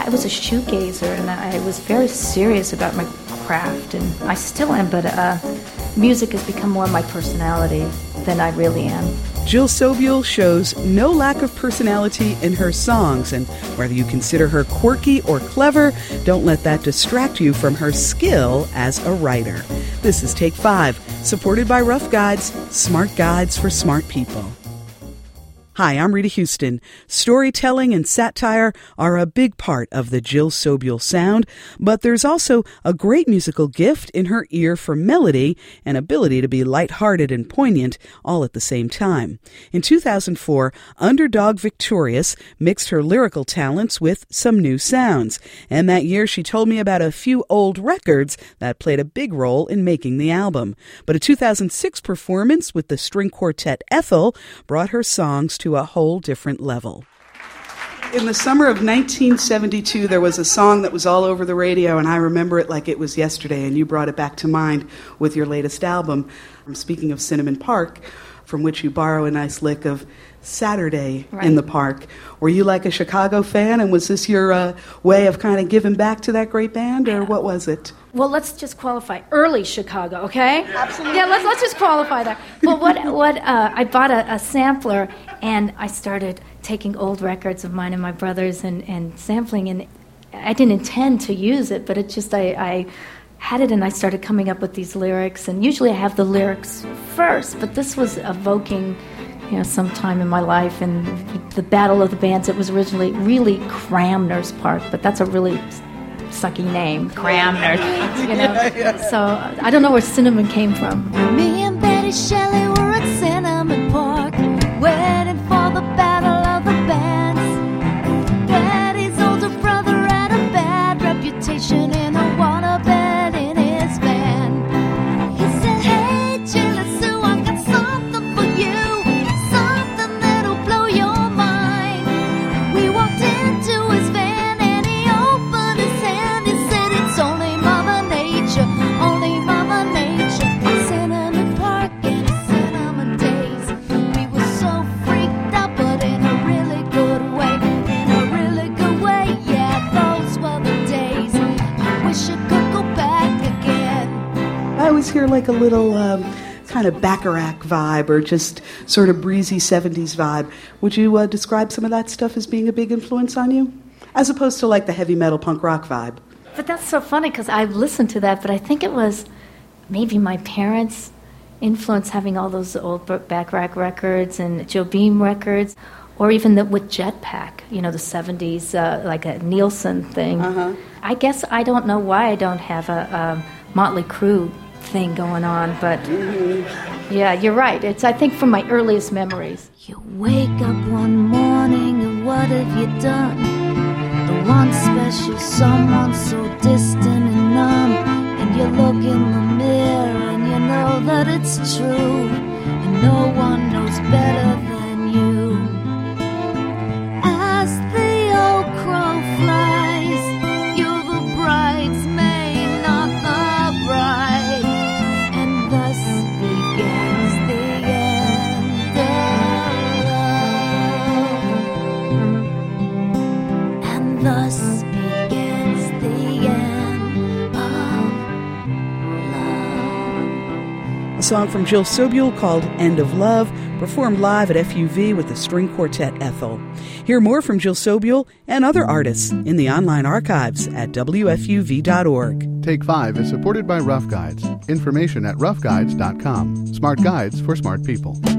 I was a shoegazer, and I was very serious about my craft, and I still am, but music has become more my personality than I really am. Jill Sobule shows no lack of personality in her songs, and whether you consider her quirky or clever, don't let that distract you from her skill as a writer. This is Take 5, supported by Rough Guides, smart guides for smart people. Hi, I'm Rita Houston. Storytelling and satire are a big part of the Jill Sobule sound, but there's also a great musical gift in her ear for melody and ability to be lighthearted and poignant all at the same time. In 2004, Underdog Victorious mixed her lyrical talents with some new sounds, and that year she told me about a few old records that played a big role in making the album. But a 2006 performance with the string quartet Ethel brought her songs to a whole different level. In the summer of 1972, there was a song that was all over the radio, and I remember it like it was yesterday, and you brought it back to mind with your latest album. I'm speaking of Cinnamon Park, from which you borrow a nice lick of Saturday in the Park. Were you like a Chicago fan, and was this your way of kind of giving back to that great band, or what was it? Well, let's just qualify early Chicago, okay? Absolutely. Yeah, let's just qualify that. Well, I bought a sampler, and I started taking old records of mine and my brothers and sampling, and I didn't intend to use it, but it just I had it, and I started coming up with these lyrics, and usually I have the lyrics first, but this was evoking, some time in my life, and the Battle of the Bands. It was originally really Cramner's Park, but that's a really sucky name, Cramner's. So I don't know where cinnamon came from. Me and Betty Shelley were at Cinnamon Park, waiting for the Battle of the Bands. Betty's older brother had a bad reputation in a waterbed in his van. He said, "Hey, Jilly Sue, I got something for you, something that'll blow your mind." We walked into his van and he opened his hand. He said, "It's only Mother Nature, only Mother Nature." Cinnamon Park in the cinnamon days. We were so freaked out, but in a really good way, in a really good way. Yeah, those were the days. I wish I could go back again. I always hear like a little kind of Bacharach vibe, or just sort of breezy 70s vibe. Would you describe some of that stuff as being a big influence on you? As opposed to like the heavy metal punk rock vibe. But that's so funny, because I've listened to that, but I think it was maybe my parents' influence, having all those old Bacharach records and Joe Beam records, or even with Jetpack, the 70s, like a Nielsen thing. I guess I don't know why I don't have a Motley Crue thing going on, but yeah, you're right. It's, I think, from my earliest memories. You wake up one morning and what have you done? The one special someone so distant and numb, and you look in the mirror and you know that it's true, and no one knows better than you. As the old crow flies, you're the bridesmaid, not the bride, and thus begins the end of love, and thus begins the end of love. A song from Jill Sobule called End of Love, performed live at FUV with the string quartet Ethel. Hear more from Jill Sobule and other artists in the online archives at WFUV.org. Take 5 is supported by Rough Guides. Information at roughguides.com. Smart guides for smart people.